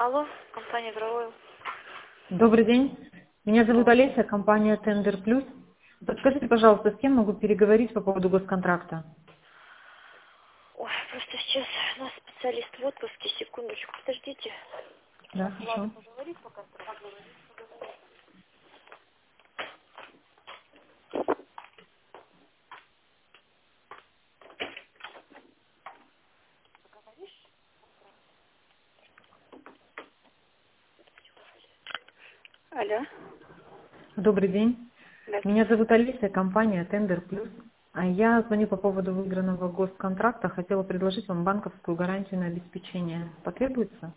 Алло, компания Правойл. Добрый день. Меня зовут Олеся, компания Tender Plus. Подскажите, пожалуйста, с кем могу переговорить по поводу госконтракта? Ой, просто сейчас у нас специалист в отпуске. Секундочку, подождите. Да, Ладно, хорошо. поговорить пока. Алло, Добрый день. Меня здравствуйте. зовут Олеся, компания Tender Plus. А я звоню по поводу выигранного госконтракта. Хотела предложить вам банковскую гарантию на обеспечение. Потребуется?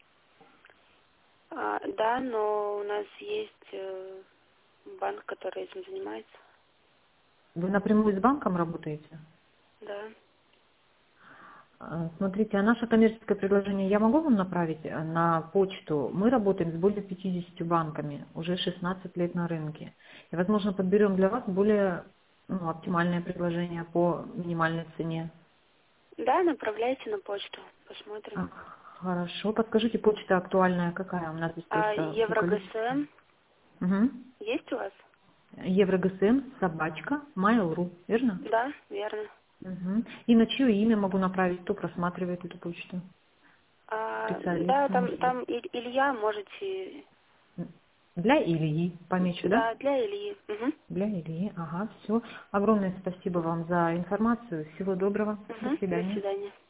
Да, но у нас есть банк, который этим занимается. Вы напрямую с банком работаете? Да. Смотрите, а наше коммерческое предложение я могу вам направить на почту? Мы работаем с более 50 банками, уже 16 лет на рынке. И, возможно, подберем для вас более оптимальное предложение по минимальной цене. Да, направляйте на почту. Посмотрим. А, Хорошо, подскажите, почта актуальная какая? У нас здесь просто по количеству. ЕвроГСМ Угу. есть у вас? ЕвроГСМ, собачка, Mail.ru, верно? Да, верно. Угу. И на чье имя могу направить, кто просматривает эту почту? Да, Специалисты, может быть. там Илья можете. Для Ильи помечу, да? Да, для Ильи. Угу. Для Ильи, ага, все. Огромное спасибо вам за информацию. Всего доброго. До Угу. До свидания. свидания.